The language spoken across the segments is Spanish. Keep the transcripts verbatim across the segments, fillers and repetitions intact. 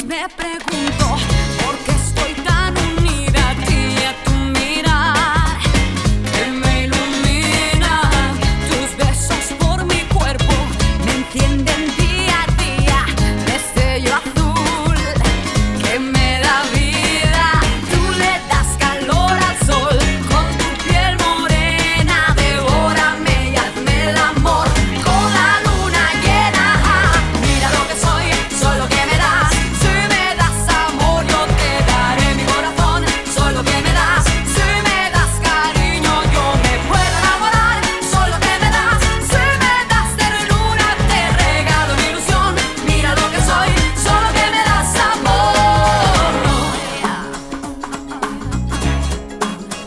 me pregunto por qué estoy tan unida a ti y a tu mirar que me ilumina. Tus besos por mi cuerpo me encienden día a día, destello azul que me da vida. Tú le das calor al sol con tu piel morena, devórame y hazme el amor con la luna llena. Mira lo que soy, soy lo que me das. Si me das amor yo te daré mi corazón, soy lo que me das. Si me das cariño yo me puedo enamorar, soy lo que me das. Si me das ternura te regalo mi ilusión. Mira lo que soy, soy lo que me das amor.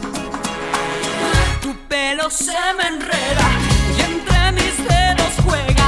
Tu pelo se me enreda y entre mis dedos juega.